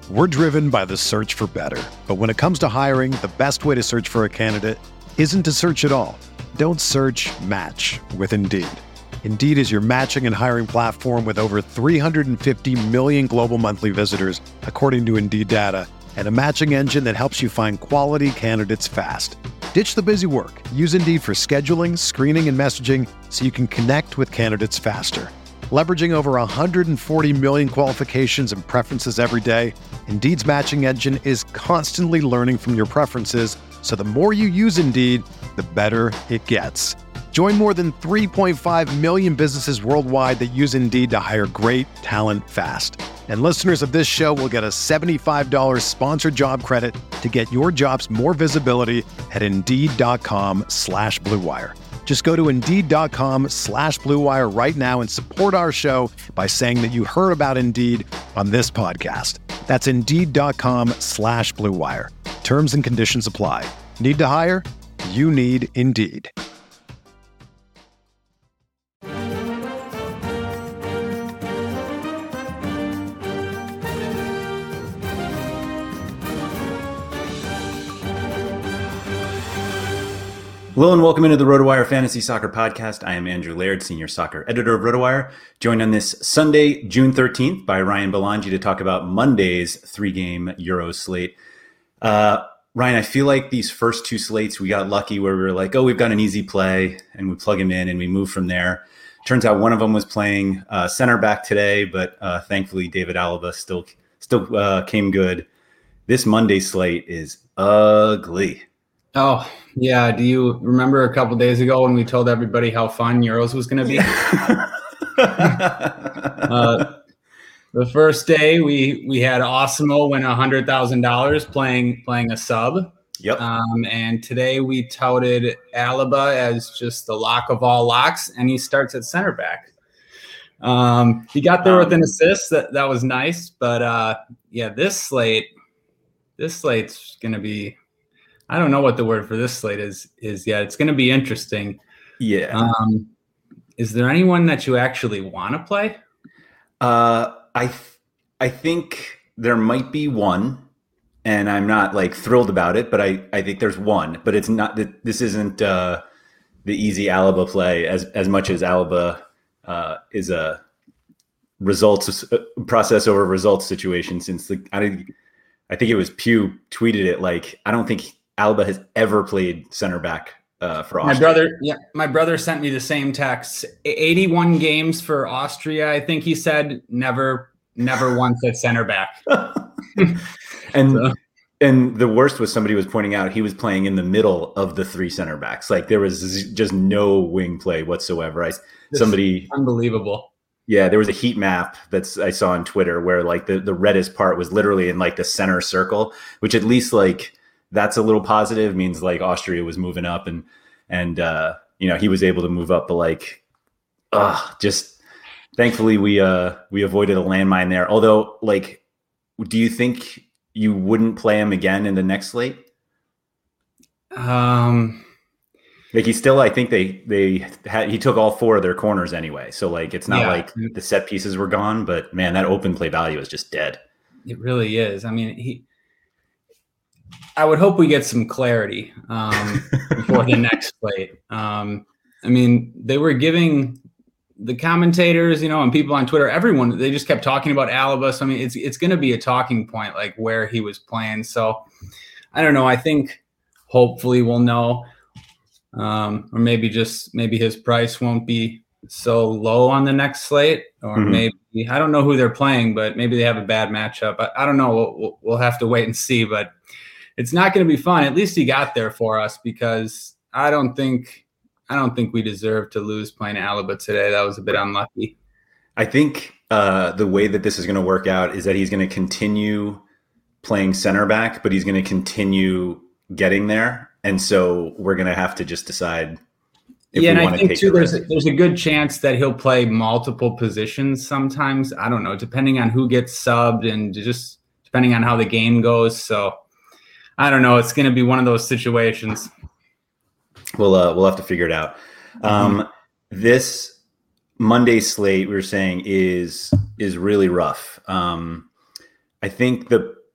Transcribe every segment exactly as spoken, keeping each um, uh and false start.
We're driven by the search for better. But when it comes to hiring, the best way to search for a candidate isn't to search at all. Don't search, match with Indeed. Indeed is your matching and hiring platform with over three hundred fifty million global monthly visitors, according to Indeed data, and a matching engine that helps you find quality candidates fast. Ditch the busy work. Use Indeed for scheduling, screening, and messaging so you can connect with candidates faster. Leveraging over one hundred forty million qualifications and preferences every day, Indeed's matching engine is constantly learning from your preferences, so the more you use Indeed, the better it gets. Join more than three point five million businesses worldwide that use Indeed to hire great talent fast. And listeners of this show will get a seventy-five dollars sponsored job credit to get your jobs more visibility at Indeed.com slash Blue Wire. Just go to Indeed.com slash Blue Wire right now and support our show by saying that you heard about Indeed on this podcast. That's Indeed.com slash Blue Wire. Terms and conditions apply. Need to hire? You need Indeed. Hello and welcome into the RotoWire Fantasy Soccer Podcast. I am Andrew Laird, Senior Soccer Editor of RotoWire, joined on this Sunday, June thirteenth by Ryan Belangi to talk about Monday's three-game Euro slate. Uh, Ryan, I feel like these first two slates, we got lucky where we were like, oh, we've got an easy play, and we plug him in and we move from there. Turns out one of them was playing uh, center back today, but uh, thankfully David Alaba still, still uh, came good. This Monday slate is ugly. Oh, yeah. Do you remember a couple days ago when we told everybody how fun Euros was going to be? uh, the first day, we we had Osimo win one hundred thousand dollars playing playing a sub. Yep. Um, and today we touted Alaba as just the lock of all locks, and he starts at center back. Um, he got there um, with an assist. That, that was nice. But, uh, yeah, this slate, this slate's going to be – I don't know what the word for this slate is, is yet. It's going to be interesting. Yeah. Um, is there anyone that you actually want to play? Uh, I th- I think there might be one, and I'm not like thrilled about it, but I, I think there's one. But it's not that this isn't uh, the easy Alaba play as as much as Alaba uh, is a results process over results situation. Since the I I think it was Pew tweeted it like I don't think Alaba has ever played center back uh, for Austria. My brother, yeah, my brother sent me the same text. eighty-one games for Austria, I think he said. Never, never once at center back. and so. and the worst was somebody was pointing out he was playing in the middle of the three center backs. Like there was just no wing play whatsoever. I somebody unbelievable. Yeah, there was a heat map that's I saw on Twitter where like the the reddest part was literally in like the center circle, which at least like. That's a little positive, means like Austria was moving up and, and, uh, you know, he was able to move up, but like, uh, just thankfully we, uh, we avoided a landmine there. Although like, do you think you wouldn't play him again in the next slate? Um, like he still, I think they, they had, he took all four of their corners anyway. So like, it's not yeah. like the set pieces were gone, but man, that open play value is just dead. It really is. I mean, he, I would hope we get some clarity um, before the next slate. Um, I mean, they were giving the commentators, you know, and people on Twitter, everyone, they just kept talking about Alaba. So, I mean, it's it's going to be a talking point, like where he was playing. So, I don't know. I think hopefully we'll know. Um, or maybe just maybe his price won't be so low on the next slate. Or mm-hmm. maybe, I don't know who they're playing, but maybe they have a bad matchup. I, I don't know. We'll, we'll have to wait and see. But it's not going to be fun. At least he got there for us because I don't think I don't think we deserve to lose playing Alaba today. That was a bit unlucky. I think uh, the way that this is going to work out is that he's going to continue playing center back, but he's going to continue getting there. And so we're going to have to just decide if yeah, we and want I to think take too, the there's risk. a, there's a good chance that he'll play multiple positions sometimes. I don't know, depending on who gets subbed and just depending on how the game goes. So I don't know. It's going to be one of those situations. We'll uh, we'll have to figure it out. Um, mm-hmm. This Monday slate we were saying is is really rough. Um, I think the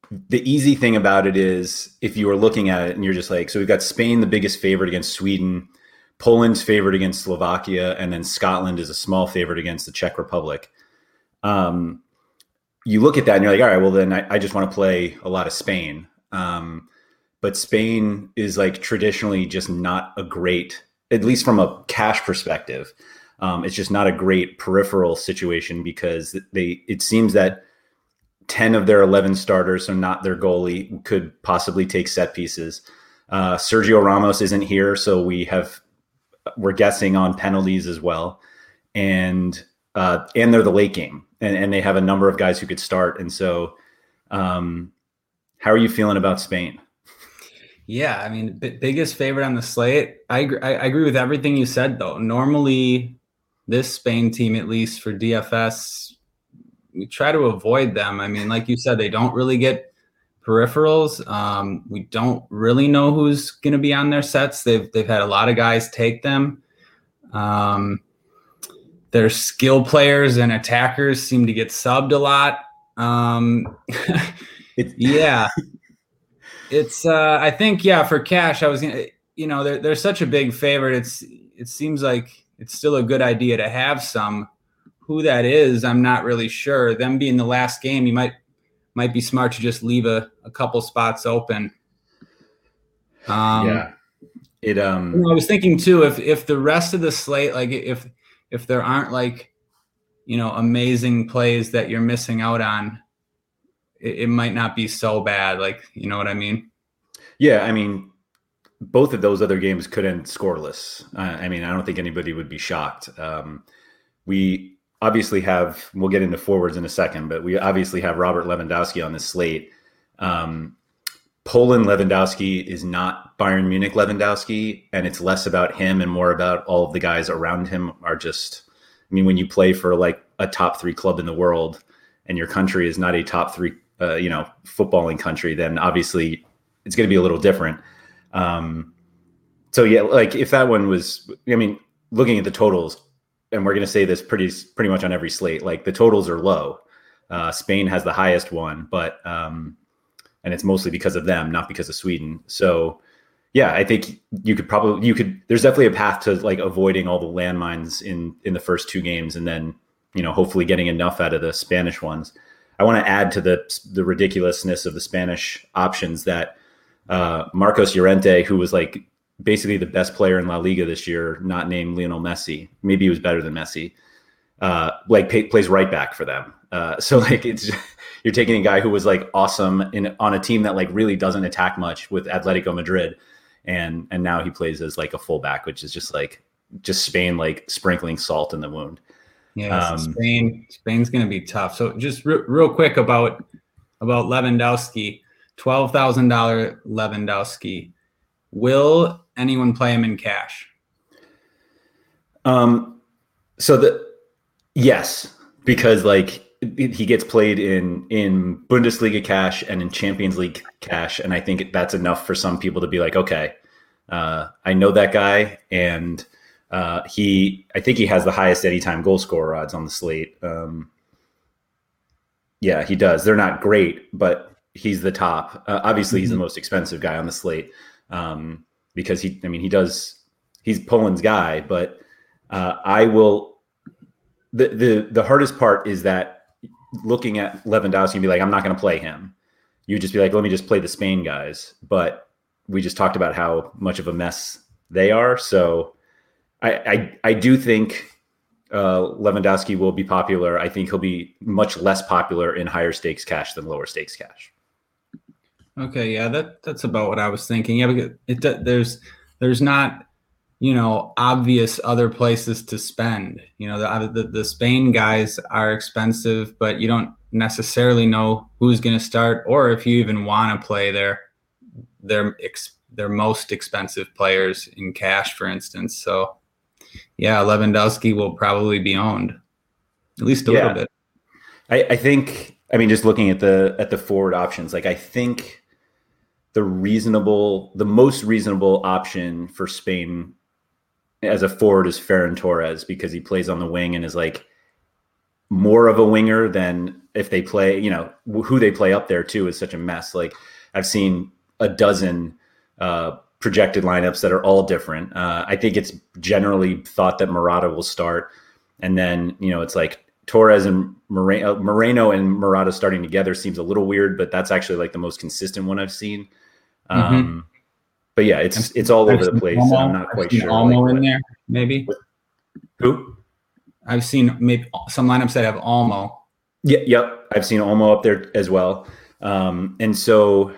the easy thing about it is if you were looking at it and you're just like, so we've got Spain, the biggest favorite against Sweden, Poland's favorite against Slovakia, and then Scotland is a small favorite against the Czech Republic. Um, you look at that and you're like, all right, well then I, I just want to play a lot of Spain. Um, but Spain is like traditionally just not a great, at least from a cash perspective. Um, it's just not a great peripheral situation because they, it seems that ten of their eleven starters, so not their goalie, could possibly take set pieces. Uh, Sergio Ramos isn't here, so we have, we're guessing on penalties as well. And, uh, and they're the late game and, and they have a number of guys who could start. And so, um, how are you feeling about Spain? Yeah, I mean, b- biggest favorite on the slate. I, agree, I, I agree with everything you said, though. Normally, this Spain team, at least for D F S, we try to avoid them. I mean, like you said, they don't really get peripherals. Um, we don't really know who's going to be on their sets. They've they've had a lot of guys take them. Um, their skill players and attackers seem to get subbed a lot. Um, yeah. It's, uh, I think, yeah, for cash, I was gonna, you know, they're, they're such a big favorite. It's, it seems like it's still a good idea to have some. Who that is, I'm not really sure. Them being the last game, you might, might be smart to just leave a, a couple spots open. Um, yeah. It, um, you know, I was thinking too, if, if the rest of the slate, like if, if there aren't like, you know, amazing plays that you're missing out on, it, it might not be so bad. Like, you know what I mean? Yeah. I mean, both of those other games could end scoreless. Uh, I mean, I don't think anybody would be shocked. Um, we obviously have, we'll get into forwards in a second, but we obviously have Robert Lewandowski on this slate. Um, Poland Lewandowski is not Bayern Munich Lewandowski, and it's less about him and more about all of the guys around him are just, I mean, when you play for like a top three club in the world and your country is not a top three, uh, you know, footballing country, then obviously it's going to be a little different. Um, so yeah, like if that one was, I mean, looking at the totals, and we're going to say this pretty, pretty much on every slate, like the totals are low. Uh, Spain has the highest one, but, um, and it's mostly because of them, not because of Sweden. So yeah, I think you could probably, you could, there's definitely a path to like avoiding all the landmines in, in the first two games. And then, you know, hopefully getting enough out of the Spanish ones. I want to add to the, the ridiculousness of the Spanish options that, uh, Marcos Llorente, who was like basically the best player in La Liga this year, not named Lionel Messi. Maybe he was better than Messi. Uh, like pay, plays right back for them. Uh, so like it's, you're taking a guy who was like awesome in on a team that like really doesn't attack much with Atletico Madrid. And, and now he plays as like a fullback, which is just like, just Spain, like sprinkling salt in the wound. Yeah. Um, Spain, Spain's going to be tough. So just re- real quick about, about Lewandowski, twelve thousand dollars Lewandowski. Will anyone play him in cash? Um, so the, yes, because like he gets played in, in Bundesliga cash and in Champions League cash. And I think that's enough for some people to be like, okay, uh, I know that guy. And, uh, he, I think he has the highest anytime goal scorer odds on the slate. Um, yeah, he does. They're not great, but he's the top. Uh, obviously he's mm-hmm. the most expensive guy on the slate. Um, because he, I mean, he does, he's Poland's guy, but, uh, I will, the, the, the hardest part is that looking at Lewandowski and be like, I'm not going to play him. You just be like, let me just play the Spain guys. But we just talked about how much of a mess they are. So I, I, I do think, uh, Lewandowski will be popular. I think he'll be much less popular in higher stakes cash than lower stakes cash. Okay, yeah, that that's about what I was thinking. Yeah, because it, there's there's not, you know, obvious other places to spend. You know, the the, the Spain guys are expensive, but you don't necessarily know who's going to start or if you even want to play their their ex, their most expensive players in cash, for instance. So, yeah, Lewandowski will probably be owned at least a yeah. little bit. I, I think. I mean, just looking at the at the forward options, like I think. The reasonable, the most reasonable option for Spain as a forward is Ferran Torres because he plays on the wing and is like more of a winger than if they play, you know, who they play up there too is such a mess. Like I've seen a dozen uh, projected lineups that are all different. Uh, I think it's generally thought that Murata will start. And then, you know, it's like Torres and Moreno, Moreno and Murata starting together seems a little weird, but that's actually like the most consistent one I've seen. Um, mm-hmm. But yeah, it's it's all I've over the place. Olmo, I'm not quite I've sure. Olmo like, in there, maybe. Who? I've seen maybe some lineups that have Olmo. Yeah, yep. I've seen Olmo up there as well. Um, and so,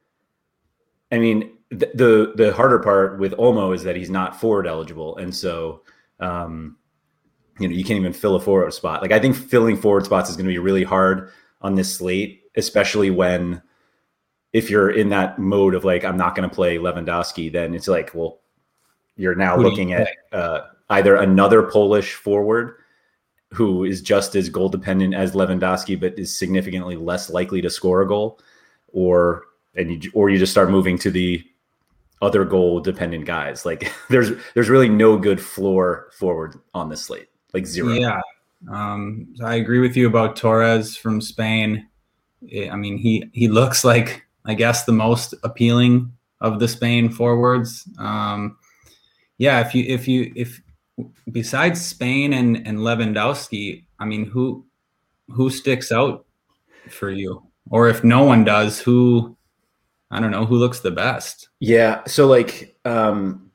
I mean, the, the the harder part with Olmo is that he's not forward eligible, and so, um, you know, you can't even fill a forward spot. Like I think filling forward spots is going to be really hard on this slate, especially when. If you're in that mode of like, I'm not going to play Lewandowski, then it's like, well, you're now Who looking you at uh, either another Polish forward who is just as goal dependent as Lewandowski, but is significantly less likely to score a goal, or and you, or you just start moving to the other goal dependent guys. Like there's there's really no good floor forward on this slate, like zero. Yeah, um, I agree with you about Torres from Spain. I mean, he he looks like. I guess the most appealing of the Spain forwards. Um, yeah, if you if you if besides Spain and, and Lewandowski, I mean, who who sticks out for you? Or if no one does, who I don't know who looks the best. Yeah, so like um,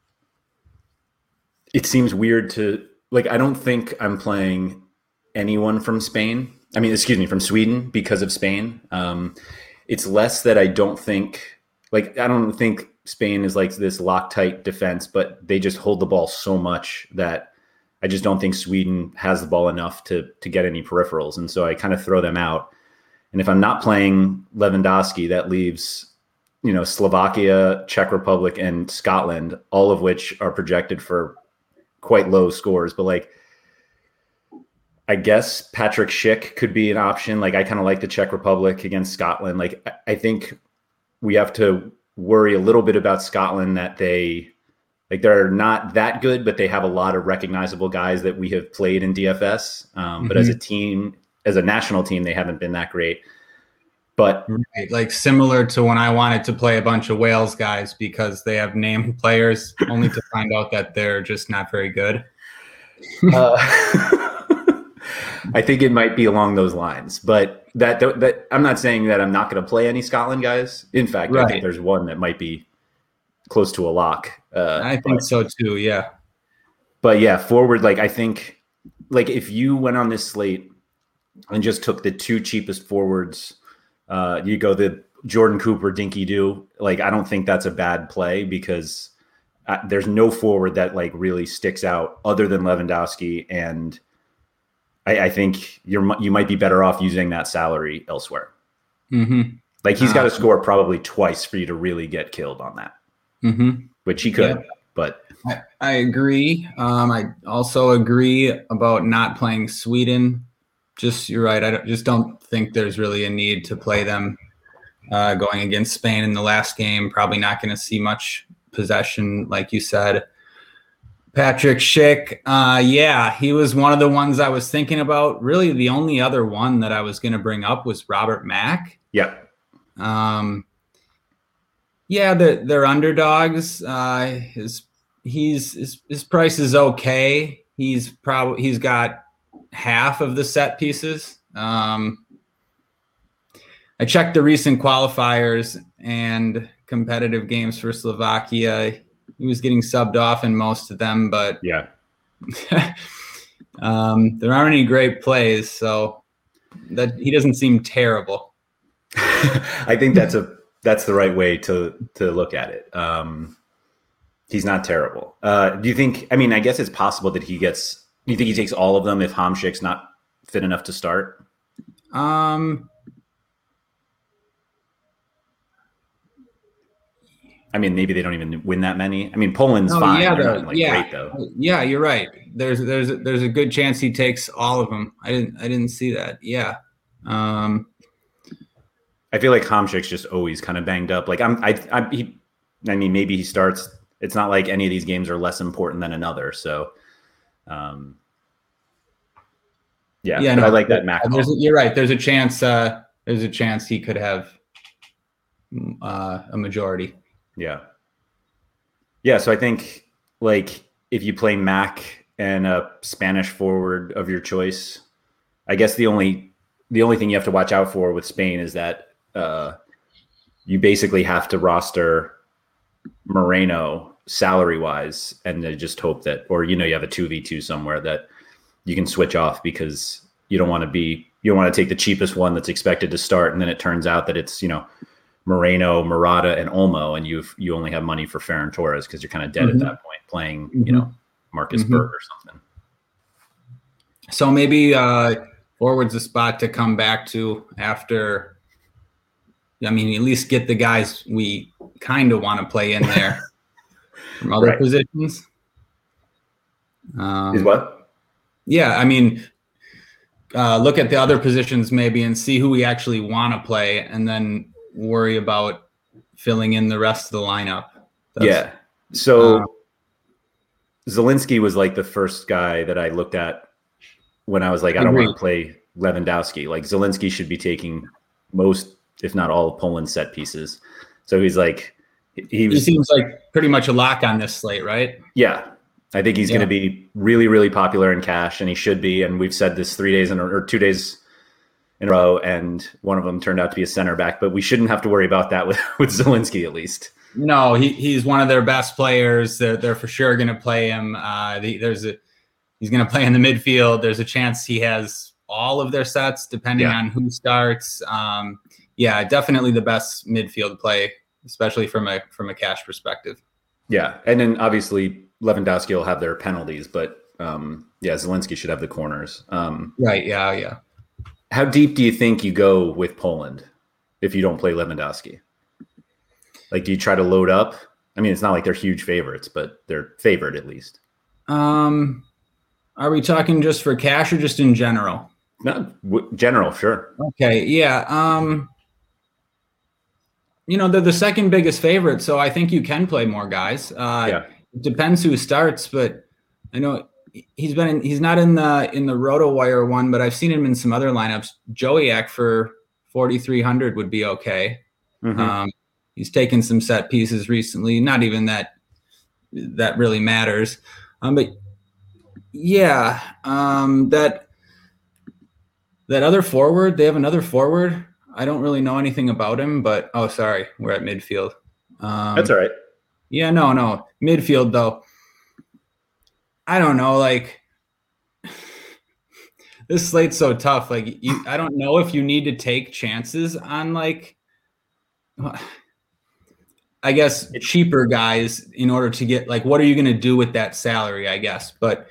it seems weird to like. I don't think I'm playing anyone from Spain. I mean, excuse me, from Sweden because of Spain. Um, It's less that I don't think, like, I don't think Spain is like this Loctite defense, but they just hold the ball so much that I just don't think Sweden has the ball enough to to get any peripherals. And so I kind of throw them out. And if I'm not playing Lewandowski, that leaves, you know, Slovakia, Czech Republic, and Scotland, all of which are projected for quite low scores. But like, I guess Patrick Schick could be an option. Like I kind of like the Czech Republic against Scotland. Like I think we have to worry a little bit about Scotland that they like they're not that good, but they have a lot of recognizable guys that we have played in D F S. Um, mm-hmm. But as a team, as a national team, they haven't been that great. But right. Like similar to when I wanted to play a bunch of Wales guys because they have named players, only to find out that they're just not very good. uh, I think it might be along those lines, but that, that I'm not saying that I'm not going to play any Scotland guys. In fact, right. I think there's one that might be close to a lock. Uh, I think but, so too. Yeah. But yeah, forward. Like I think like if you went on this slate and just took the two cheapest forwards, uh, you go the Jordan Cooper, Dinky Doo. Like, I don't think that's a bad play because uh, there's no forward that like really sticks out other than Lewandowski. And I, I think you're, you might be better off using that salary elsewhere. Mm-hmm. Like he's got to uh, score probably twice for you to really get killed on that, mm-hmm. which he could, yeah. but I, I agree. Um, I also agree about not playing Sweden. Just, you're right. I don't, just don't think there's really a need to play them uh, going against Spain in the last game. Probably not going to see much possession, like you said. Patrick Schick, uh, yeah, he was one of the ones I was thinking about. Really, the only other one that I was going to bring up was Robert Mack. Yeah. Um, yeah, they're, they're underdogs. Uh, his he's his, his price is okay. He's probably he's got half of the set pieces. Um, I checked the recent qualifiers and competitive games for Slovakia. He was getting subbed off in most of them, but yeah, um, there aren't any great plays, so that he doesn't seem terrible. I think that's a that's the right way to to look at it. Um, he's not terrible. Uh, do you think? I mean, I guess it's possible that he gets. Do you think he takes all of them if Hamšík's not fit enough to start? Um. I mean, maybe they don't even win that many. I mean, Poland's no, fine. Yeah, They're not, like, yeah, great though. Yeah, you're right. There's there's there's a good chance he takes all of them. I didn't I didn't see that. Yeah. Um. I feel like Hamšík's just always kind of banged up. Like I'm, I, I, he, I mean, maybe he starts. It's not like any of these games are less important than another. So, um, Yeah, yeah, but no, I like that Mac. There's a, you're right. There's a chance. Uh, there's a chance he could have uh, a majority. Yeah. Yeah. So I think like if you play Mac and a Spanish forward of your choice, I guess the only the only thing you have to watch out for with Spain is that uh, you basically have to roster Moreno salary wise, and then just hope that, or you know, you have a two v two somewhere that you can switch off, because you don't want to be you don't want to take the cheapest one that's expected to start, and then it turns out that it's, you know, Moreno, Murata, and Olmo, and you've you only have money for Ferran Torres because you're kind of dead mm-hmm. at that point playing, mm-hmm. you know, Marcus mm-hmm. Berg or something. So maybe uh, forward's a spot to come back to after. I mean, at least get the guys we kind of want to play in there from other right. positions. Um, Is what? Yeah, I mean, uh, look at the other positions maybe and see who we actually want to play, and then worry about filling in the rest of the lineup. That's, yeah. So uh, Zielinski was like the first guy that I looked at when I was like, I don't want to play Lewandowski. Like Zielinski should be taking most, if not all, of Poland's set pieces. So he's like, he, was, he seems like pretty much a lock on this slate, right? Yeah. I think he's yeah. going to be really, really popular in cash, and he should be. And we've said this three days in a, or two days in a row, and one of them turned out to be a center back, but we shouldn't have to worry about that with, with Zielinski, at least. No, he, he's one of their best players. They're, they're for sure going to play him. Uh, the, there's a, he's going to play in the midfield. There's a chance he has all of their sets, depending yeah. on who starts. Um, yeah, definitely the best midfield play, especially from a from a cash perspective. Yeah, and then obviously Lewandowski will have their penalties, but um, yeah, Zielinski should have the corners. Um, right, yeah, yeah. How deep do you think you go with Poland if you don't play Lewandowski? Like, do you try to load up? I mean, it's not like they're huge favorites, but they're favored at least. Um, are we talking just for cash or just in general? No, w- general, sure. Okay, yeah. Um, you know, they're the second biggest favorite, so I think you can play more guys. Uh, yeah. It depends who starts, but I know he's been in, he's not in the in the RotoWire one, but I've seen him in some other lineups. Joiak for forty-three hundred would be okay. Mm-hmm. Um, he's taken some set pieces recently. Not even that that really matters. Um, but yeah, um, that that other forward, they have another forward. I don't really know anything about him, but oh, sorry, we're at midfield. Um, That's all right. Yeah, no, no. Midfield, though. I don't know. Like, this slate's so tough. Like, you, I don't know if you need to take chances on, like, I guess, cheaper guys in order to get, like, what are you going to do with that salary, I guess. But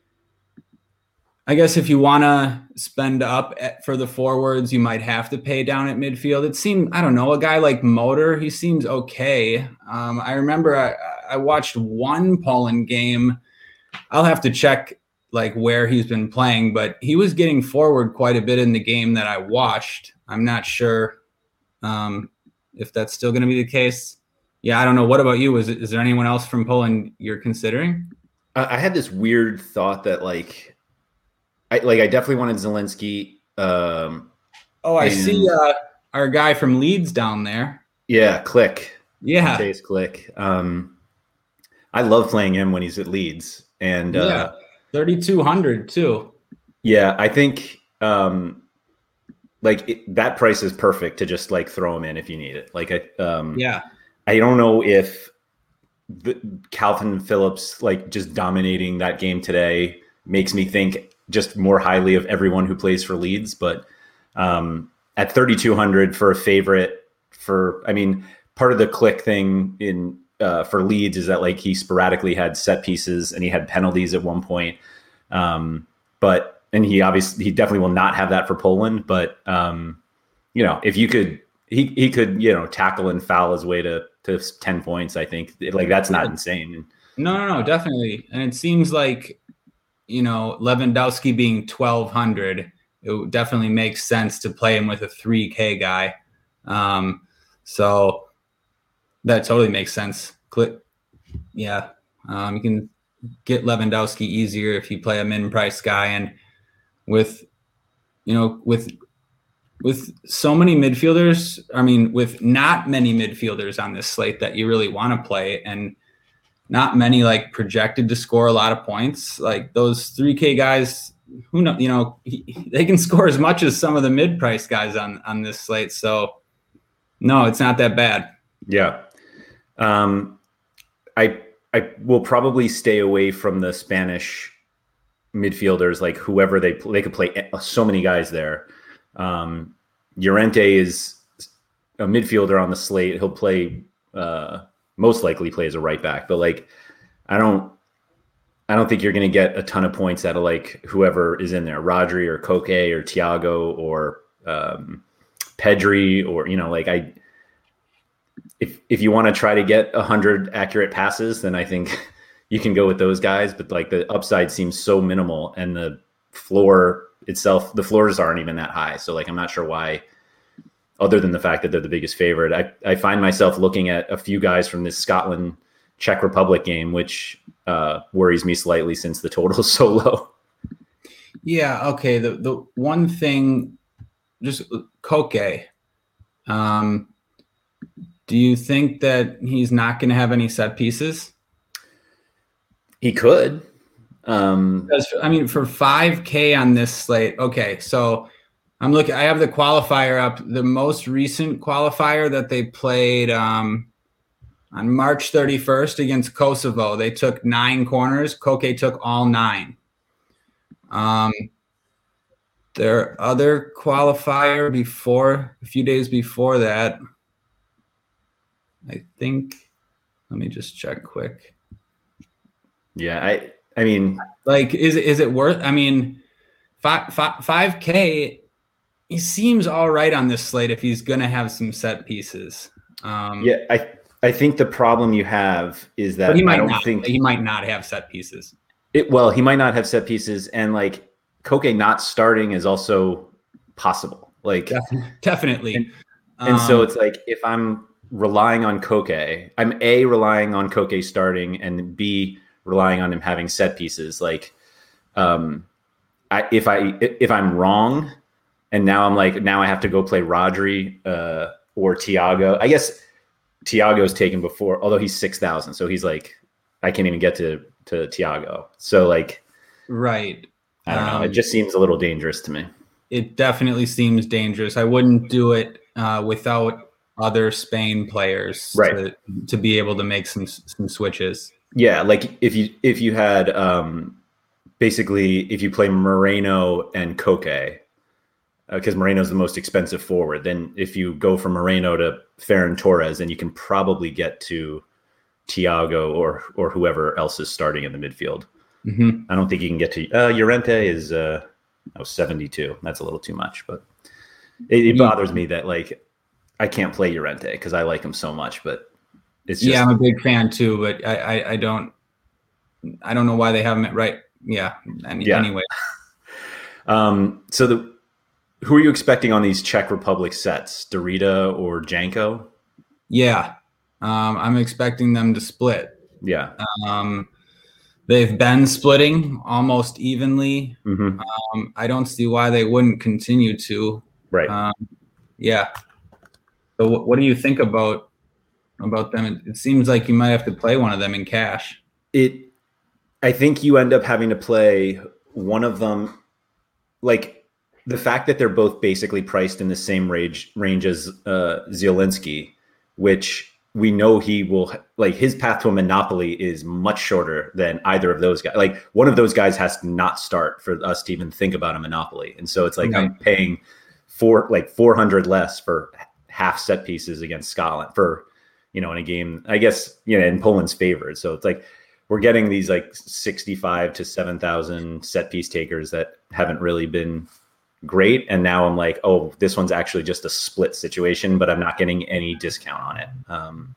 I guess if you want to spend up at, for the forwards, you might have to pay down at midfield. It seemed, I don't know, a guy like Motor, he seems okay. Um, I remember I, I watched one Poland game. I'll have to check like where he's been playing, but he was getting forward quite a bit in the game that I watched. I'm not sure um, if that's still going to be the case. Yeah, I don't know. What about you? Is, is there anyone else from Poland you're considering? I had this weird thought that like, I, like I definitely wanted Zielinski. Um, oh, I and, see uh, our guy from Leeds down there. Yeah, Click. Yeah, Chase Click. Um, I love playing him when he's at Leeds, and yeah, uh, thirty-two hundred too. Yeah, I think um, like it, that price is perfect to just like throw him in if you need it. Like I, um, yeah, I don't know if the, Calvin Phillips like just dominating that game today makes me think just more highly of everyone who plays for Leeds, but um, at thirty-two hundred for a favorite for, I mean, part of the Click thing in uh, for Leeds is that like he sporadically had set pieces and he had penalties at one point. Um, but, and he obviously, he definitely will not have that for Poland, but um, you know, if you could, he, he could, you know, tackle and foul his way to, to ten points. I think like, that's not insane. No, no, no, definitely. And it seems like, you know, Lewandowski being twelve hundred, it definitely makes sense to play him with a three K guy. Um, so that totally makes sense. Click. Yeah. Um, you can get Lewandowski easier if you play a min price guy. And with you know, with with so many midfielders, I mean, with not many midfielders on this slate that you really want to play, and not many like projected to score a lot of points, like those three K guys, who know, you know, he, they can score as much as some of the mid-price guys on on this slate. So no, it's not that bad. Yeah. Um, I I will probably stay away from the Spanish midfielders, like whoever they they could play so many guys there. Um, Llorente is a midfielder on the slate. He'll play, uh, most likely play as a right back, but like, I don't, I don't think you're going to get a ton of points out of like whoever is in there, Rodri or Koke or Thiago or, um, Pedri, or, you know, like I, if, if you want to try to get a hundred accurate passes, then I think you can go with those guys, but like the upside seems so minimal, and the floor itself, the floors aren't even that high. So like, I'm not sure why, other than the fact that they're the biggest favorite. I, I find myself looking at a few guys from this Scotland Czech Republic game, which uh, worries me slightly since the total is so low. Yeah. Okay. The, the one thing, just Koke, um, do you think that he's not going to have any set pieces? He could. Um, because, I mean, for five K on this slate, okay, so I'm looking, I have the qualifier up, the most recent qualifier that they played um, on March thirty-first against Kosovo. They took nine corners. Koke took all nine. Um, their other qualifier before, a few days before that, I think, let me just check quick. Yeah, I I mean, like, is is it worth? I mean, five five five K. He seems all right on this slate if he's going to have some set pieces. Um, yeah, I I think the problem you have is that but he might I don't not. think He might not have set pieces. It well, he might not have set pieces, and like Koke not starting is also possible. Like definitely, and, and um, so it's like if I'm relying on Koke, I'm A, relying on Koke starting, and B, relying on him having set pieces. Like, um, I, if I if I'm wrong, and now I'm like now I have to go play Rodri uh, or Thiago. I guess Thiago's taken before, although he's six thousand, so he's like I can't even get to to Thiago. So like, right. I don't um, know. It just seems a little dangerous to me. It definitely seems dangerous. I wouldn't do it uh, without other Spain players right. to, to be able to make some some switches. Yeah, like if you if you had um, basically if you play Moreno and Koke, because uh, Moreno's the most expensive forward, then if you go from Moreno to Ferran Torres, then you can probably get to Thiago or or whoever else is starting in the midfield. Mm-hmm. I don't think you can get to uh, Llorente is uh, oh, seventy-two. That's a little too much, but it, it bothers me that like I can't play Llorente because I like him so much, but. It's just, yeah, I'm a big fan too, but I, I, I don't, I don't know why they haven't met right. Yeah. I mean, yeah. Anyway. um, so the, who are you expecting on these Czech Republic sets? Dorita or Janko? Yeah. Um, I'm expecting them to split. Yeah. Um, they've been splitting almost evenly. Mm-hmm. Um, I don't see why they wouldn't continue to. Right. Um, yeah. So what, what do you think about, about them? It, it seems like you might have to play one of them in cash. It, I think you end up having to play one of them. Like the fact that they're both basically priced in the same range range as uh, Zielinski, which we know he will like his path to a monopoly is much shorter than either of those guys. Like one of those guys has to not start for us to even think about a monopoly. And so it's like, right. I'm paying four, like four hundred less for half set pieces against Scotland for, you know, in a game, I guess, you know, in Poland's favored. So it's like, we're getting these like sixty-five to seven thousand set piece takers that haven't really been great. And now I'm like, oh, this one's actually just a split situation, but I'm not getting any discount on it. Um,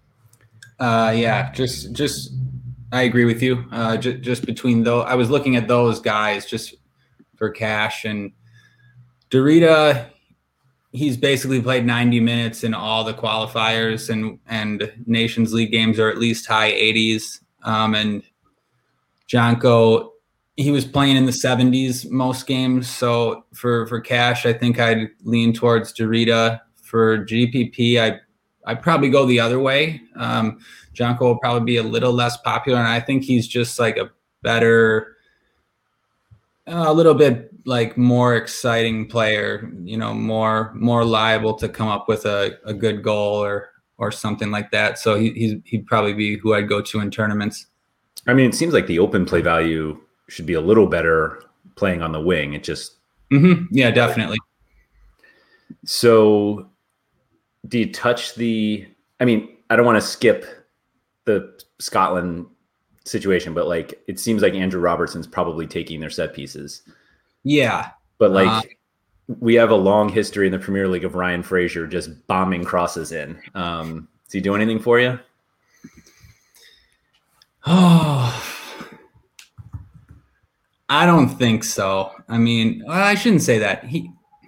uh, yeah, just, just, I agree with you. Uh, just, just between those, I was looking at those guys just for cash, and Dorita, he's basically played ninety minutes in all the qualifiers and, and Nations League games, or at least high eighties. Um, and Janko, he was playing in the seventies most games. So for, for cash, I think I'd lean towards Dorita. For G P P, I I'd probably go the other way. Um, Jonko will probably be a little less popular, and I think he's just like a better, uh, a little bit like more exciting player. You know, more more liable to come up with a, a good goal or or something like that. So he he's, he'd probably be who I'd go to in tournaments. I mean, it seems like the open play value should be a little better playing on the wing. It just mm-hmm. yeah, definitely. So. Do you touch the, I mean, I don't want to skip the Scotland situation, but like, it seems like Andrew Robertson's probably taking their set pieces. Yeah. But like, uh, we have a long history in the Premier League of Ryan Fraser just bombing crosses in. Um, is he doing anything for you? Oh, I don't think so. I mean, well, I shouldn't say that. He,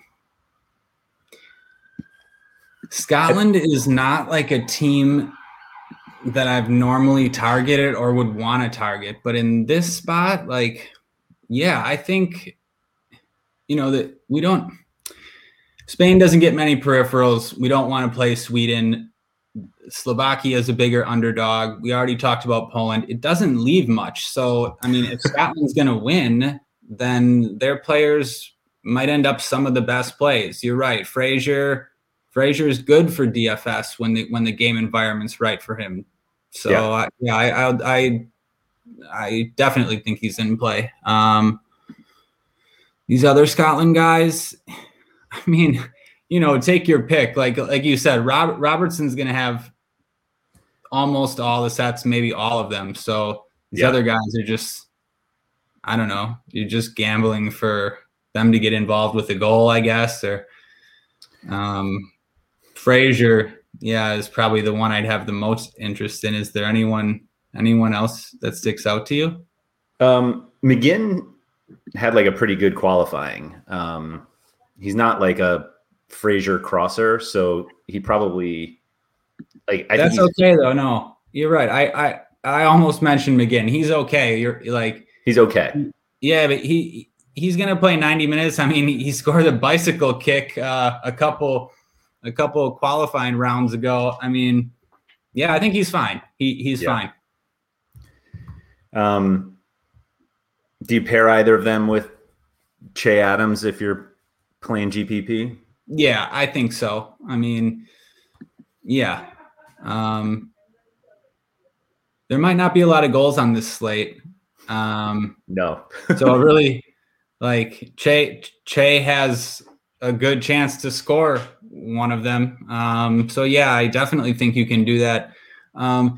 Scotland is not like a team that I've normally targeted or would want to target. But in this spot, like, yeah, I think, you know, that we don't – Spain doesn't get many peripherals. We don't want to play Sweden. Slovakia is a bigger underdog. We already talked about Poland. It doesn't leave much. So, I mean, if Scotland's going to win, then their players might end up some of the best plays. You're right. Fraser – Fraser is good for D F S when the when the game environment's right for him. So yeah, I, yeah, I, I I I definitely think he's in play. Um, these other Scotland guys, I mean, you know, take your pick. Like like you said, Rob, Robertson's going to have almost all the sets, maybe all of them. So these yeah. other guys are just, I don't know, you're just gambling for them to get involved with the goal, I guess, or. Um, Fraser, yeah, is probably the one I'd have the most interest in. Is there anyone anyone else that sticks out to you? Um, McGinn had like a pretty good qualifying. Um, he's not like a Fraser crosser, so he probably like. I That's think okay though. No, you're right. I I I almost mentioned McGinn. He's okay. You're like he's okay. Yeah, but he he's gonna play ninety minutes. I mean, he scored a bicycle kick uh, a couple. a couple of qualifying rounds ago. I mean, yeah, I think he's fine. He he's yeah. fine. Um, do you pair either of them with Che Adams if you're playing G P P? Yeah, I think so. I mean, yeah. Um, there might not be a lot of goals on this slate. Um, no. so really, like Che Che has a good chance to score one of them. Um, so yeah, I definitely think you can do that. Um,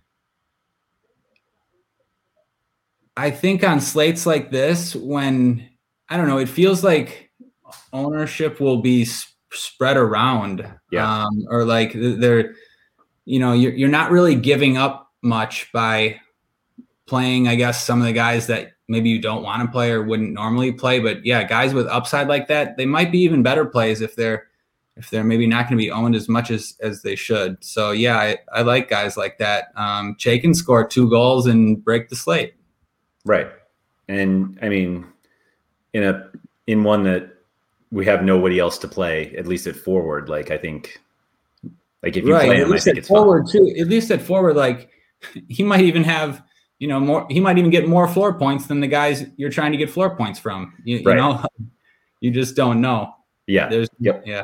I think on slates like this, when, I don't know, it feels like ownership will be sp- spread around. Yeah. Um, or like they're, you know, you're, you're not really giving up much by playing, I guess, some of the guys that maybe you don't want to play or wouldn't normally play. But yeah, guys with upside like that, they might be even better plays if they're, if they're maybe not going to be owned as much as, as they should. So yeah, I, I like guys like that. Um, Che can score two goals and break the slate. Right. And I mean, in a, in one that we have nobody else to play, at least at forward, like I think, like if you right. play at him, I think it's forward fun. too. At least at forward, like he might even have, you know, more, he might even get more floor points than the guys you're trying to get floor points from. You, right. you know, you just don't know. Yeah. There's, yep. yeah.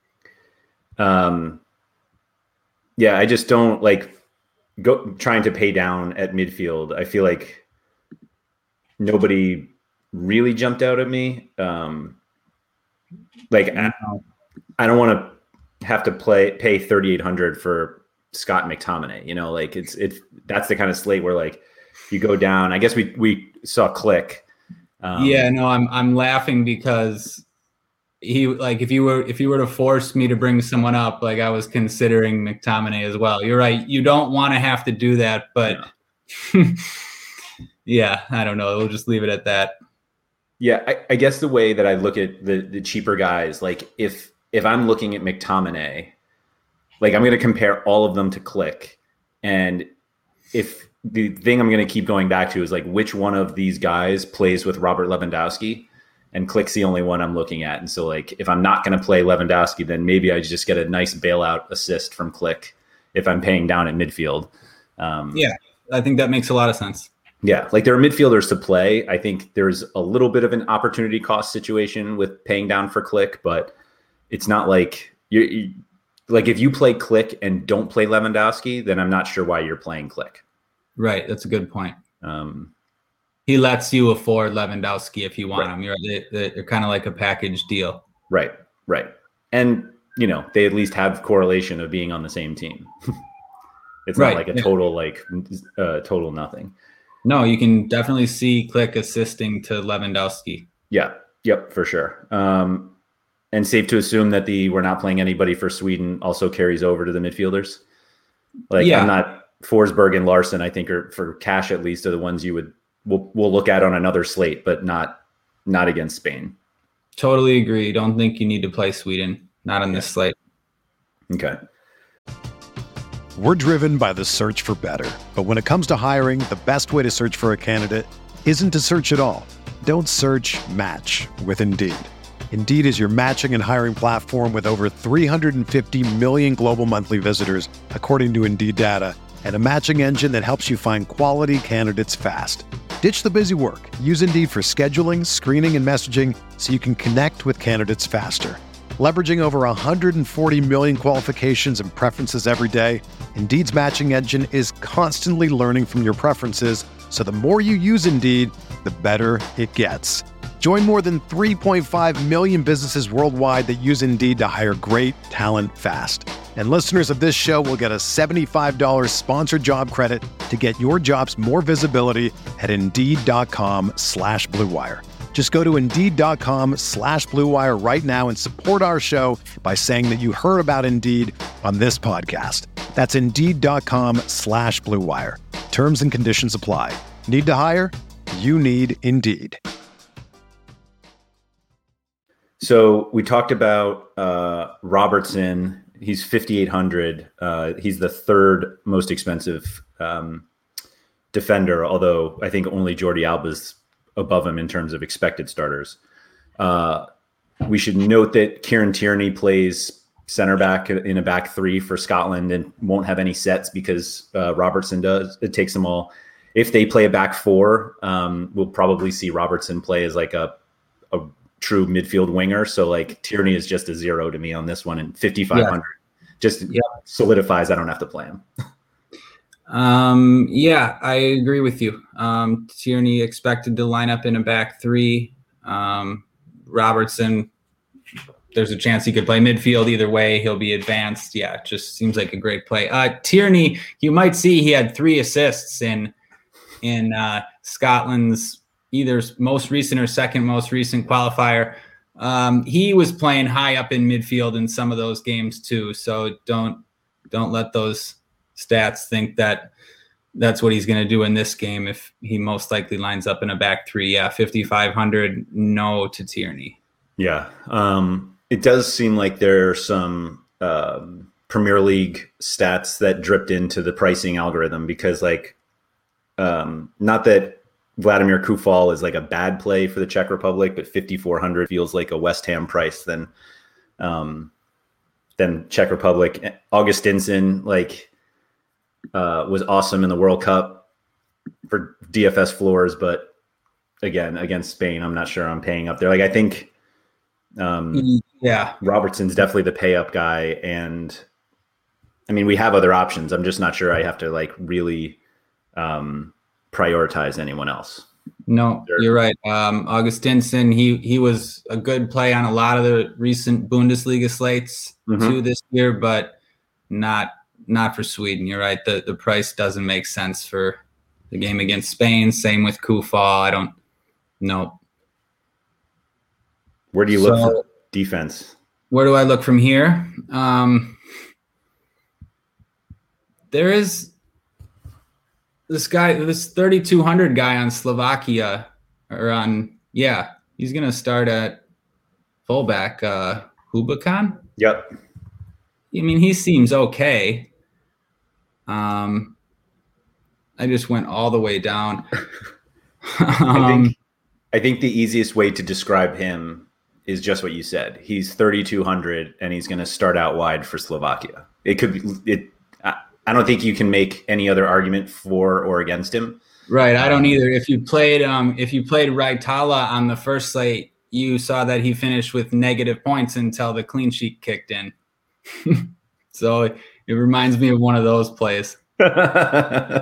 Um, yeah, I just don't like go trying to pay down at midfield. I feel like nobody really jumped out at me. Um, like I, I don't want to have to play pay thirty-eight hundred for Scott McTominay. You know, like it's it's that's the kind of slate where like you go down. I guess we we saw Click. Um, yeah, no, I'm I'm laughing because he like if you were if you were to force me to bring someone up, like I was considering McTominay as well. You're right. You don't want to have to do that, but yeah, yeah I don't know. We'll just leave it at that. Yeah, I, I guess the way that I look at the the cheaper guys, like if if I'm looking at McTominay, like I'm going to compare all of them to Click, and if the thing I'm going to keep going back to is like which one of these guys plays with Robert Lewandowski, and Klick's the only one I'm looking at. And so like if I'm not going to play Lewandowski, then maybe I just get a nice bailout assist from Klick if I'm paying down at midfield. Um, yeah, I think that makes a lot of sense. Yeah, like there are midfielders to play. I think there's a little bit of an opportunity cost situation with paying down for Klick, but it's not like you, you like if you play Klick and don't play Lewandowski, then I'm not sure why you're playing Klick. Right, that's a good point. Um, he lets you afford Lewandowski if you want right. him. You're they, they're kind of like a package deal. Right, right, and you know they at least have correlation of being on the same team. It's right, not like a yeah. total like uh, total nothing. No, you can definitely see Klick assisting to Lewandowski. Yeah, yep, for sure. Um, and safe to assume that the we're not playing anybody for Sweden also carries over to the midfielders. Like yeah. I'm not Forsberg and Larson, I think, are for cash at least are the ones you would we'll we'll look at on another slate, but not not against Spain. Totally agree. Don't think you need to play Sweden. Not on this slate. Okay. We're driven by the search for better. But when it comes to hiring, the best way to search for a candidate isn't to search at all. Don't search, match with Indeed. Indeed is your matching and hiring platform with over three hundred fifty million global monthly visitors, according to Indeed data, and a matching engine that helps you find quality candidates fast. Ditch the busy work. Use Indeed for scheduling, screening, and messaging so you can connect with candidates faster. Leveraging over one hundred forty million qualifications and preferences every day, Indeed's matching engine is constantly learning from your preferences, so the more you use Indeed, the better it gets. Join more than three point five million businesses worldwide that use Indeed to hire great talent fast. And listeners of this show will get a seventy-five dollars sponsored job credit to get your jobs more visibility at Indeed.com slash Blue Wire. Just go to Indeed.com slash Blue Wire right now and support our show by saying that you heard about Indeed on this podcast. That's Indeed.com slash Blue Wire. Terms and conditions apply. Need to hire? You need Indeed. So we talked about uh, Robertson. He's fifty-eight hundred. Uh, he's the third most expensive um, defender, although I think only Jordi Alba's above him in terms of expected starters. Uh, we should note that Kieran Tierney plays center back in a back three for Scotland and won't have any sets because uh, Robertson does. It takes them all. If they play a back four, um, we'll probably see Robertson play as like a, a true midfield winger. So like Tierney is just a zero to me on this one, and fifty-five hundred yeah. just yeah. solidifies I don't have to play him. Um, yeah, I agree with you. Um, Tierney expected to line up in a back three. Um, Robertson, there's a chance he could play midfield. Either way, he'll be advanced. Yeah, it just seems like a great play. Uh, Tierney, you might see he had three assists in in uh, Scotland's either most recent or second most recent qualifier. Um, he was playing high up in midfield in some of those games too. So don't don't let those stats think that that's what he's going to do in this game if he most likely lines up in a back three. Yeah, fifty-five hundred, no to Tierney. Yeah, um, it does seem like there are some um, Premier League stats that dripped into the pricing algorithm because, like, um, not that Vladimir Kufal is like a bad play for the Czech Republic, but fifty-four hundred feels like a West Ham price than um, than Czech Republic. Augustinson, like, uh, was awesome in the World Cup for D F S floors, but again, against Spain, I'm not sure I'm paying up there. Like, I think, um, yeah, Robertson's definitely the pay up guy. And I mean, we have other options. I'm just not sure I have to like really, um, prioritize anyone else. No, sure. You're right. Um, Augustinson, he, he was a good play on a lot of the recent Bundesliga slates mm-hmm. too this year, but not, not for Sweden. You're right. The, the price doesn't make sense for the game against Spain. Same with Kufal. I don't know. Where do you look so, for defense? Where do I look from here? Um, there is this guy, this thirty-two hundred guy on Slovakia, or on, yeah, he's going to start at fullback, uh, Hubakan. Yep. I mean, he seems okay. Um, I just went all the way down. um, I think I think the easiest way to describe him is just what you said. He's thirty-two hundred and he's going to start out wide for Slovakia. It could be it. I don't think you can make any other argument for or against him. Right. I don't either. If you played, um, if you played Raitala on the first slate, you saw that he finished with negative points until the clean sheet kicked in. So it reminds me of one of those plays. uh,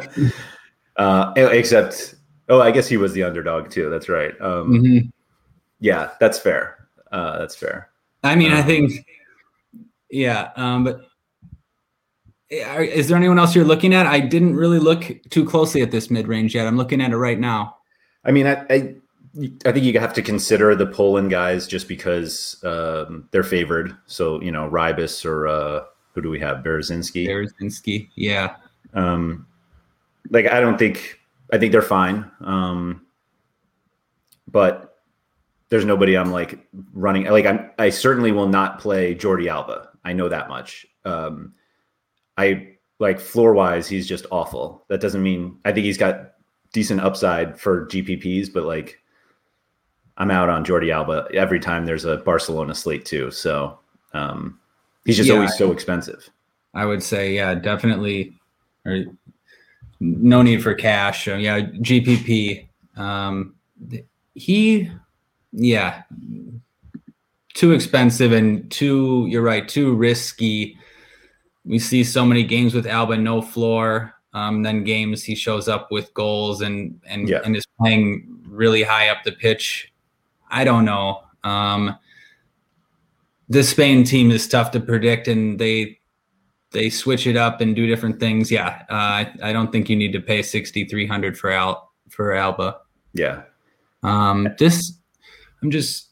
except, oh, I guess he was the underdog too. That's right. Um, mm-hmm. Yeah, that's fair. Uh, that's fair. I mean, um, I think, yeah. Um, but is there anyone else you're looking at? I didn't really look too closely at this mid-range yet. I'm looking at it right now. I mean, I, I, I think you have to consider the Poland guys just because um, they're favored. So, you know, Rybis or uh, who do we have? Berezynski. Berezynski, yeah. Um, like, I don't think, I think they're fine. Um, but there's nobody I'm like running. Like, I'm, I certainly will not play Jordi Alba. I know that much. Um, I like floor wise, he's just awful. That doesn't mean I think he's got decent upside for G P Ps, but like I'm out on Jordi Alba every time there's a Barcelona slate too. So um, he's just yeah, always so expensive. I would say, yeah, definitely. Or no need for cash. So, yeah, G P P. Um, he, yeah, too expensive and too. You're right, too risky. We see so many games with Alba, no floor. Um, then games he shows up with goals and and, yeah. and is playing really high up the pitch. I don't know. Um, the Spain team is tough to predict, and they they switch it up and do different things. Yeah, uh, I, I don't think you need to pay sixty-three hundred for Al for Alba. Yeah. Um, this I'm just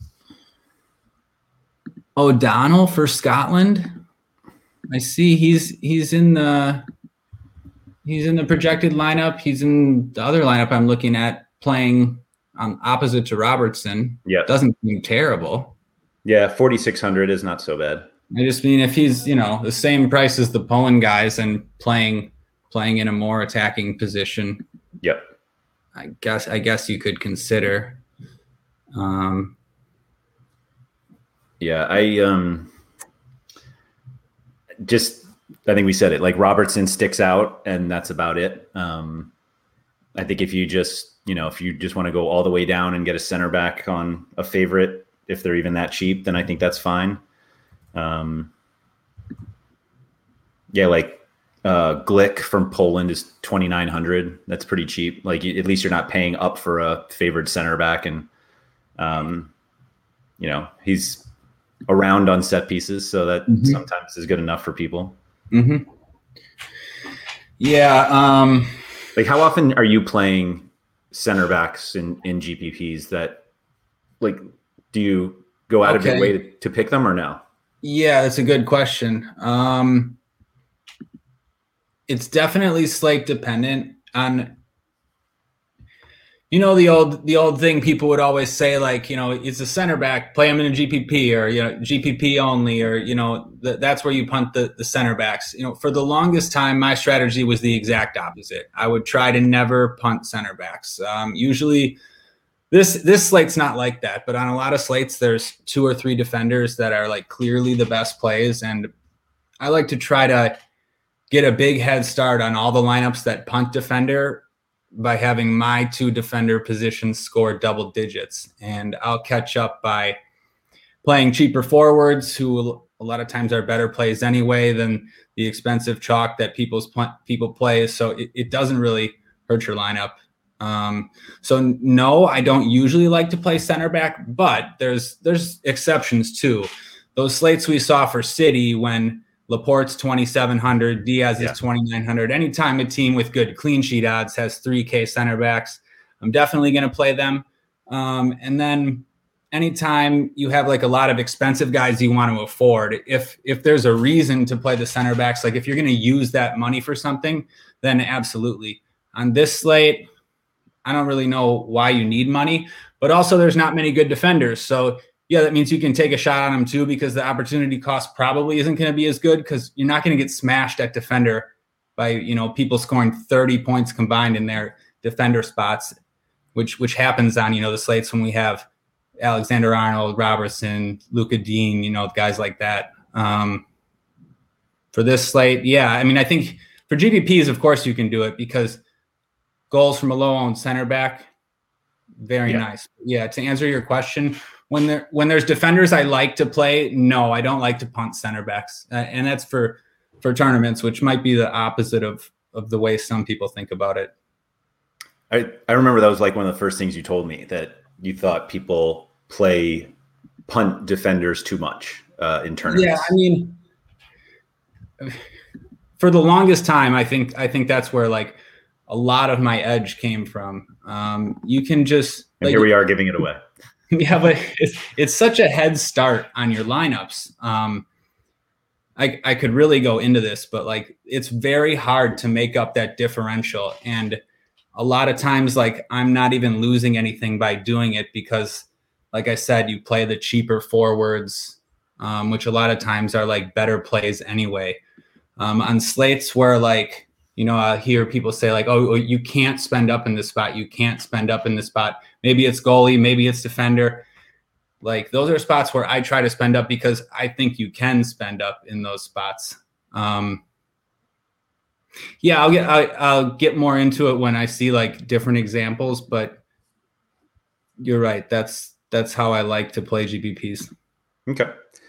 O'Donnell for Scotland. I see he's he's in the he's in the projected lineup. He's in the other lineup I'm looking at, playing um, opposite to Robertson. Yeah, doesn't seem terrible. Yeah, forty-six hundred is not so bad. I just mean if he's you know the same price as the Poland guys and playing playing in a more attacking position. Yep. I guess I guess you could consider. Um. Yeah, I um. Just, I think we said it, like Robertson sticks out and that's about it. Um, I think if you just, you know, if you just want to go all the way down and get a center back on a favorite, if they're even that cheap, then I think that's fine. Um, yeah, like uh, Glick from Poland is twenty-nine hundred. That's pretty cheap. Like at least you're not paying up for a favored center back. And, um, you know, he's around on set pieces, so that mm-hmm. sometimes is good enough for people. Mm-hmm. Yeah. Um, like how often are you playing center backs in, in G P Ps that like, do you go out okay. of your way to, to pick them or no? Yeah, that's a good question. Um, it's definitely slate dependent on, you know, the old the old thing people would always say, like, you know, it's a center back, play him in a G P P, or, you know, G P P only, or, you know, th- that's where you punt the, the center backs. You know, for the longest time, my strategy was the exact opposite. I would try to never punt center backs. Um, usually this this slate's not like that, but on a lot of slates, there's two or three defenders that are like clearly the best plays. And I like to try to get a big head start on all the lineups that punt defender by having my two defender positions score double digits. And I'll catch up by playing cheaper forwards who a lot of times are better plays anyway than the expensive chalk that people's people play. So it, it doesn't really hurt your lineup. Um, so no, I don't usually like to play center back, but there's, there's exceptions too. Those slates we saw for City when Laporte's twenty-seven hundred, Diaz yeah. is twenty-nine hundred. Anytime a team with good clean sheet odds has three K center backs, I'm definitely going to play them. Um, and then anytime you have like a lot of expensive guys you want to afford, if if there's a reason to play the center backs, like if you're going to use that money for something, then absolutely. On this slate, I don't really know why you need money, but also there's not many good defenders. So yeah, that means you can take a shot on them too, because the opportunity cost probably isn't going to be as good because you're not going to get smashed at defender by, you know, people scoring thirty points combined in their defender spots, which which happens on, you know, the slates when we have Alexander Arnold, Robertson, Luka Dean, you know, guys like that. Um, for this slate, yeah, I mean, I think for G P Ps, of course, you can do it because goals from a low-owned center back, very yeah. nice. Yeah, to answer your question, when there when there's defenders I like to play, no, I don't like to punt center backs, uh, and that's for for tournaments, which might be the opposite of of the way some people think about it. I I remember that was like one of the first things you told me, that you thought people play punt defenders too much uh, in tournaments. Yeah, I mean, for the longest time, I think I think that's where like a lot of my edge came from. Um, you can just and like, here we are giving it away. Yeah, but it's it's such a head start on your lineups. Um, I I could really go into this, but like it's very hard to make up that differential, and a lot of times, like I'm not even losing anything by doing it because, like I said, you play the cheaper forwards, um, which a lot of times are like better plays anyway. Um, on slates where like, you know, I hear people say like, oh, you can't spend up in this spot. You can't spend up in this spot. Maybe it's goalie, maybe it's defender. Like those are spots where I try to spend up because I think you can spend up in those spots. Um, yeah, I'll get, I, I'll get more into it when I see like different examples, but you're right. That's, that's how I like to play G P Ps. Okay.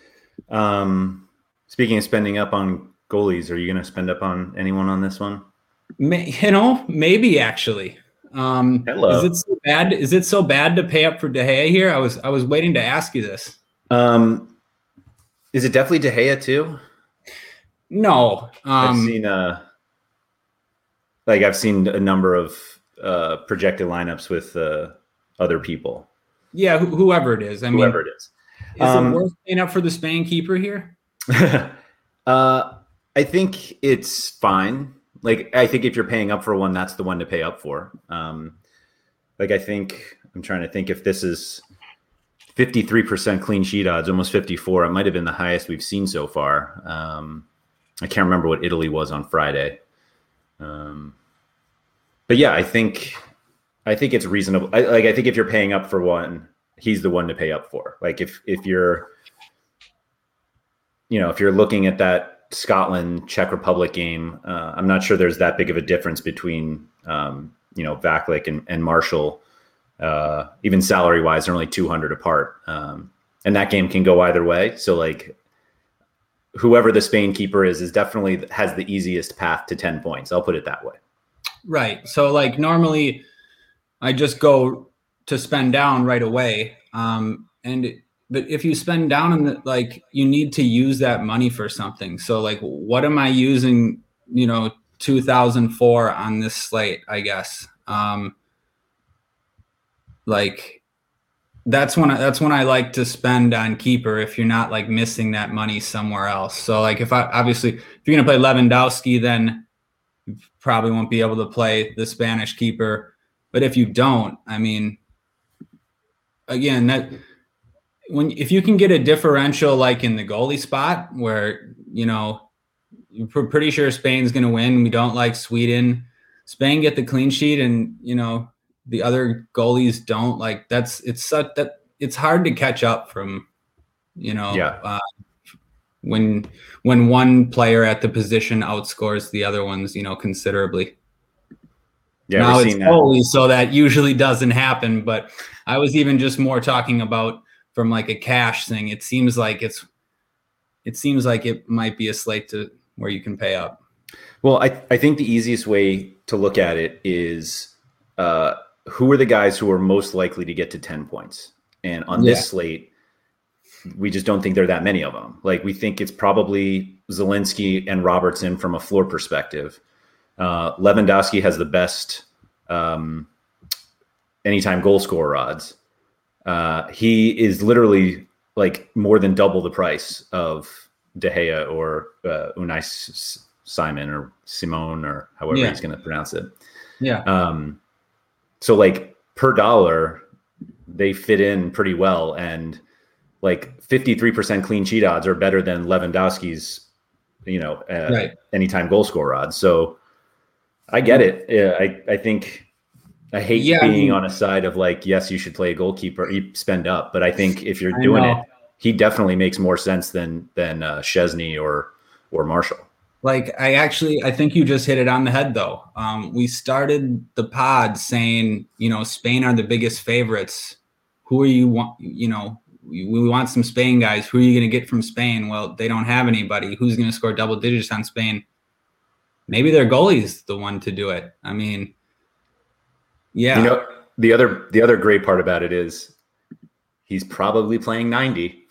Um, speaking of spending up on goalies, are you going to spend up on anyone on this one? May, you know, maybe actually. Um, Hello. Is it so bad? Is it so bad to pay up for De Gea here? I was I was waiting to ask you this. Um, is it definitely De Gea too? No. Um, I've seen uh, like I've seen a number of uh, projected lineups with uh, other people. Yeah, wh- whoever it is. I mean, whoever it is. Is um, it worth paying up for the Spain keeper here? uh, I think it's fine. Like, I think if you're paying up for one, that's the one to pay up for. Um, like, I think I'm trying to think if this is fifty-three percent clean sheet odds, almost fifty-four. It might have been the highest we've seen so far. Um, I can't remember what Italy was on Friday. Um, but yeah, I think, I think it's reasonable. I, like, I think if you're paying up for one, he's the one to pay up for. Like if, if you're, you know, if you're looking at that Scotland, Czech Republic game, uh, I'm not sure there's that big of a difference between, um, you know, Vaclik and, and Marshall, uh, even salary wise, they're only two hundred apart. Um, and that game can go either way. So like whoever the Spain keeper is, is definitely has the easiest path to ten points. I'll put it that way. Right. So like normally I just go to spend down right away. Um, and it, But if you spend down in the, like, you need to use that money for something. So like, what am I using, you know, two thousand four on this slate, I guess. Um, like that's when, I, that's when I like to spend on keeper if you're not like missing that money somewhere else. So like if I, obviously, if you're going to play Lewandowski, then you probably won't be able to play the Spanish keeper. But if you don't, I mean, again, that, when if you can get a differential like in the goalie spot where, you know, you're pretty sure Spain's going to win. We don't like Sweden. Spain get the clean sheet and, you know, the other goalies don't, like that's it's such that it's hard to catch up from, you know, yeah. uh, when when one player at the position outscores the other ones, you know, considerably. Yeah, now we're it's goalie, so that usually doesn't happen. But I was even just more talking about from like a cash thing. It seems like it's it seems like it might be a slate to where you can pay up. Well, I I think the easiest way to look at it is uh, who are the guys who are most likely to get to ten points, and on this yeah. slate, we just don't think there are that many of them. Like we think it's probably Zielinski and Robertson from a floor perspective. Uh, Lewandowski has the best um, anytime goal scorer odds. Uh, he is literally like more than double the price of De Gea or uh, Unai S- Simon or Simone or however yeah. he's going to pronounce it. Yeah. Um, so like per dollar, they fit in pretty well, and like fifty-three percent clean sheet odds are better than Lewandowski's you know, uh, right. anytime goal scorer odds. So I get it. Yeah, I, I think I hate yeah, being I mean, on a side of like, yes, you should play a goalkeeper, you spend up. But I think if you're doing it, he definitely makes more sense than than uh, Szczesny or or Marshall. Like, I actually, I think you just hit it on the head, though. Um, we started the pod saying, you know, Spain are the biggest favorites. Who are you want? You know, we, we want some Spain guys. Who are you going to get from Spain? Well, they don't have anybody. Who's going to score double digits on Spain? Maybe their goalie's the one to do it. I mean, yeah. You know, the other the other great part about it is he's probably playing ninety.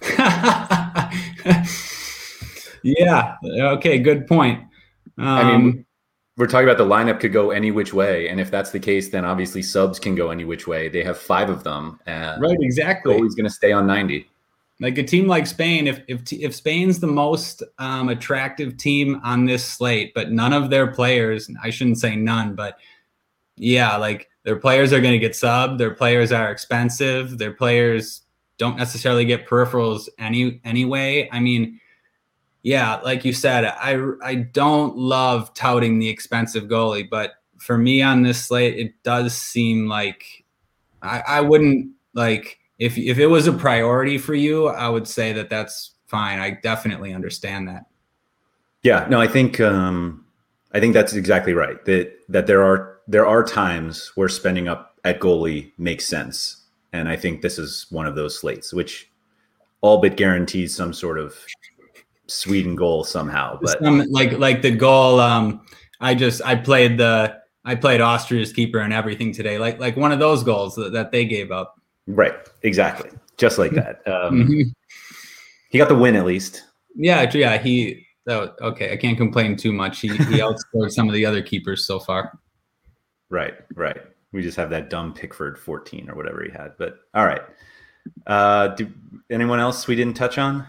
Yeah. Okay. Good point. Um, I mean, we're talking about the lineup could go any which way, and if that's the case, then obviously subs can go any which way. They have five of them, and right, exactly. Always going to stay on ninety. Like a team like Spain, if if if Spain's the most um, attractive team on this slate, but none of their players, I shouldn't say none, but yeah, like their players are going to get subbed. Their players are expensive. Their players don't necessarily get peripherals any anyway. I mean. Yeah, like you said, I, I don't love touting the expensive goalie, but for me on this slate, it does seem like I, I wouldn't like if if it was a priority for you, I would say that that's fine. I definitely understand that. Yeah, no, I think um, I think that's exactly right. That that there are there are times where spending up at goalie makes sense, and I think this is one of those slates, which all but guarantees some sort of Sweden goal somehow, but Some, like like the goal. Um, I just I played the I played Austria's keeper and everything today, like like one of those goals that, that they gave up. Right, exactly, just like that. Um, mm-hmm. He got the win at least. Yeah, yeah. He oh, okay. I can't complain too much. He he outscored some of the other keepers so far. Right, right. We just have that dumb Pickford fourteen or whatever he had. But all right. Uh, do anyone else we didn't touch on?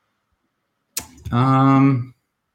Um.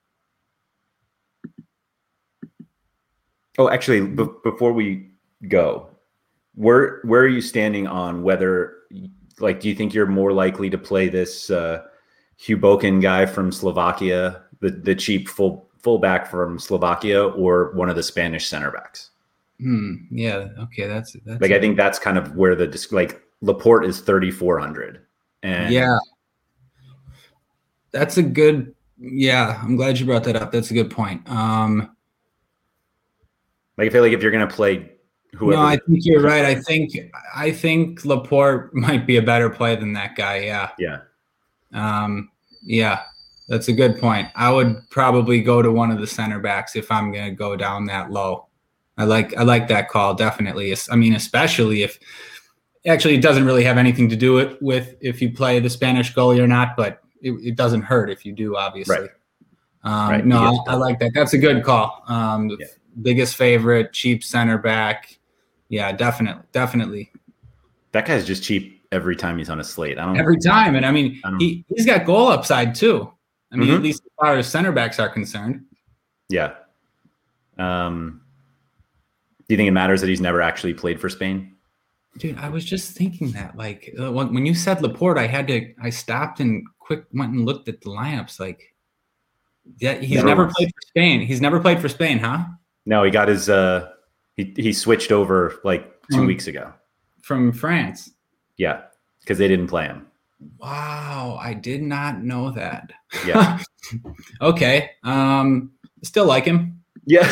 Oh, actually, b- before we go, where where are you standing on whether, like, do you think you're more likely to play this uh, Huboken guy from Slovakia, the the cheap full fullback from Slovakia, or one of the Spanish center backs? Hmm. Yeah. Okay. That's that's like I think that's kind of where the like Laporte is thirty-four hundred, and yeah. That's a good, yeah, I'm glad you brought that up. That's a good point. Um, like, I feel like if you're going to play whoever. No, I think you're right. I think, I think Laporte might be a better play than that guy. Yeah. Yeah. Um, yeah, that's a good point. I would probably go to one of the center backs if I'm going to go down that low. I like, I like that call. Definitely. I mean, especially if actually it doesn't really have anything to do it with if you play the Spanish goalie or not, but It, it doesn't hurt if you do, obviously. Right. Um, right. No, I, I like that. That's a good call. Um, the yeah. biggest favorite, cheap center back. Yeah, definitely, definitely. That guy's just cheap every time he's on a slate. I don't every time, and I mean, I he he's got goal upside too. I mean, mm-hmm. at least as far as center backs are concerned. Yeah. Um. Do you think it matters that he's never actually played for Spain? Dude, I was just thinking that. Like uh, when, when you said Laporte, I had to. I stopped and quick went and looked at the lineups. Like, yeah, he's never, never played for Spain. He's never played for Spain, huh? No, he got his. Uh, he he switched over like two from, weeks ago from France. Yeah, because they didn't play him. Wow, I did not know that. Yeah. Okay. Um, still like him. Yeah.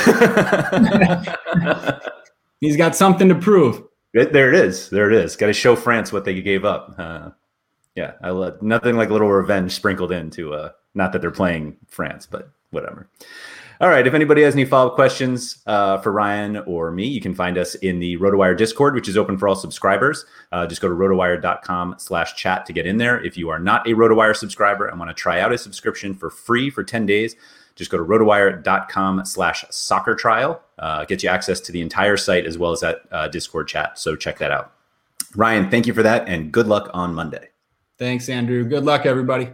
He's got something to prove. There it is. There it is. Got to show France what they gave up. Uh, yeah, I love nothing like a little revenge sprinkled into. Uh, not that they're playing France, but whatever. All right. If anybody has any follow-up questions uh, for Ryan or me, you can find us in the RotoWire Discord, which is open for all subscribers. Uh, just go to rotowire.com slash chat to get in there. If you are not a RotoWire subscriber and want to try out a subscription for free for ten days, just go to rotowire.com slash soccer trial. Uh, get you access to the entire site as well as that uh, Discord chat. So check that out. Ryan, thank you for that, and good luck on Monday. Thanks, Andrew. Good luck, everybody.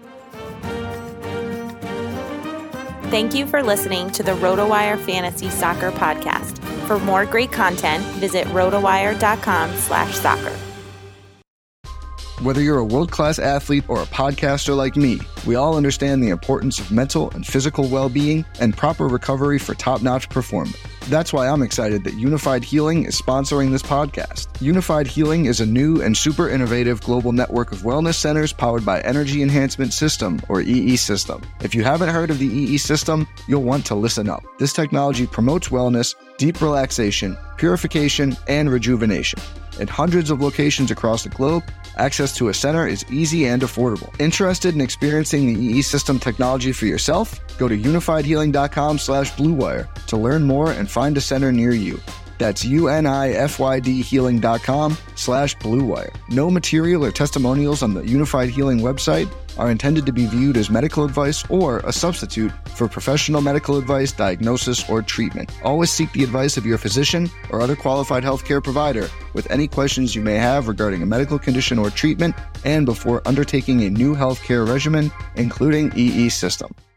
Thank you for listening to the RotoWire Fantasy Soccer Podcast. For more great content, visit rotowire.com slash soccer. Whether you're a world-class athlete or a podcaster like me, we all understand the importance of mental and physical well-being and proper recovery for top-notch performance. That's why I'm excited that Unified Healing is sponsoring this podcast. Unified Healing is a new and super innovative global network of wellness centers powered by Energy Enhancement System, or E E System. If you haven't heard of the E E System, you'll want to listen up. This technology promotes wellness, deep relaxation, purification, and rejuvenation. In hundreds of locations across the globe, access to a center is easy and affordable. Interested in experiencing the E E System technology for yourself? Go to unified healing dot com slash blue wire to learn more and find a center near you. That's U-N-I-F-Y-D healing dot com slash blue wire. No material or testimonials on the Unified Healing website are intended to be viewed as medical advice or a substitute for professional medical advice, diagnosis, or treatment. Always seek the advice of your physician or other qualified healthcare provider with any questions you may have regarding a medical condition or treatment and before undertaking a new healthcare regimen, including E E System.